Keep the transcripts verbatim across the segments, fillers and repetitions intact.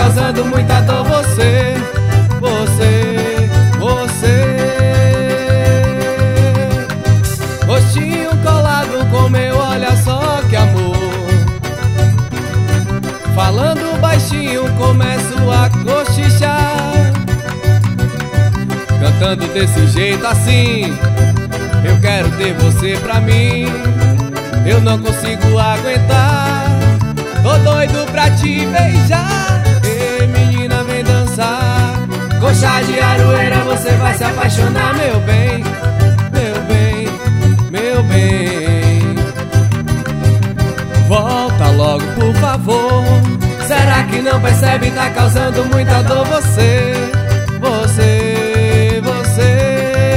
causando muita dor. Você, você, você. Rostinho colado com meu, olha só que amor. Falando baixinho começo a cochichar, cantando desse jeito assim. Eu quero ter você pra mim, eu não consigo aguentar. Tô doido pra te beijar. Ei, menina, vem dançar. Com chá de aroeira você vai se apaixonar, meu bem, meu bem, meu bem. Volta logo, por favor. Será que não percebe? Tá causando muita dor. Você, você, você.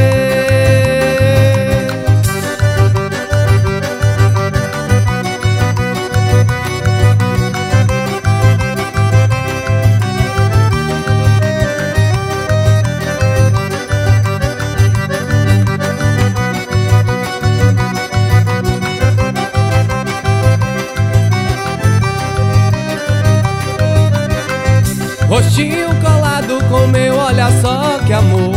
Rostinho colado com meu, olha só que amor.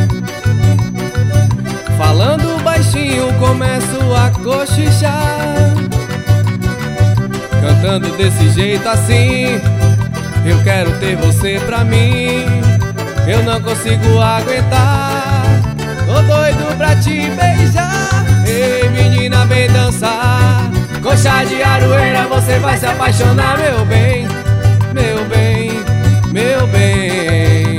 Falando baixinho começo a cochichar, cantando desse jeito assim. Eu quero ter você pra mim, eu não consigo aguentar. Tô doido pra te beijar. Ei, menina, vem dançar. Com chá de aroeira você vai se apaixonar, meu bem, meu bem, meu bem.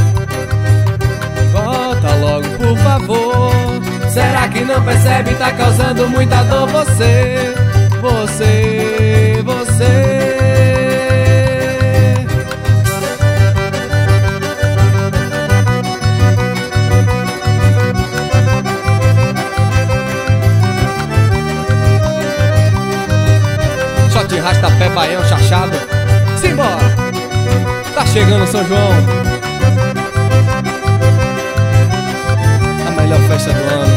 Volta logo, por favor. Será que não percebe? Tá causando muita dor. Você, você, você. Shot, rastapé, baião, chachado. Simbora! Tá chegando São João, a melhor festa do ano.